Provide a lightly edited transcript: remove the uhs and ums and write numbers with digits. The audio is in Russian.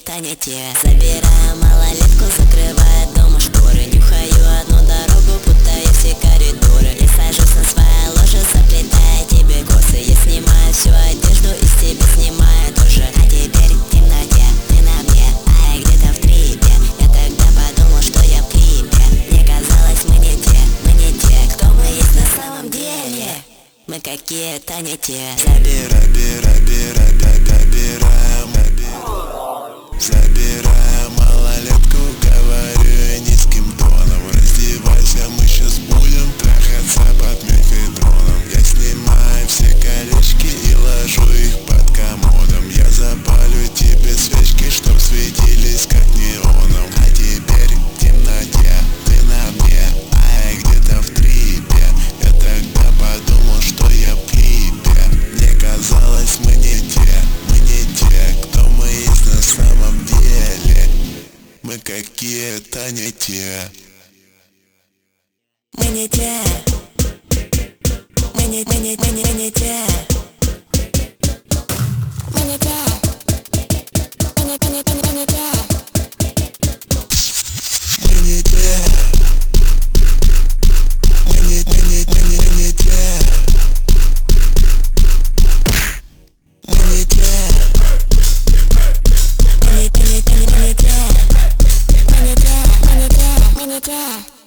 а не те. Забираю малолетку, закрываю дома шторы. Нюхаю одну дорогу, путаю все коридоры. Я сажусь на свое ложе, заплетая тебе косы. Я снимаю всю одежду и с тебя снимаю тоже. А теперь в темноте, ты на мне, а я где-то в трипе. Я тогда подумал, что я в клипе. Мне казалось, мы не те, кто мы есть на самом деле. Мы какие-то не те. Забираем малолетку, говорю низким тоном. Раздевайся, мы сейчас будем трахаться под мефедроном. Я снимаю все колечки и ложу их под комодом. Я запалю тебе свечки, чтоб светились как неоном. А теперь в темноте, ты на мне, а я где-то в трипе. Я тогда подумал, что я в клипе. Мне казалось, мы не те, кто мы есть на самом деле. Мы какие-то не те. Мы не те. Мы не те. Мы не те. Мы не те. Мы не те. Мы не те. Мы не те. Yeah.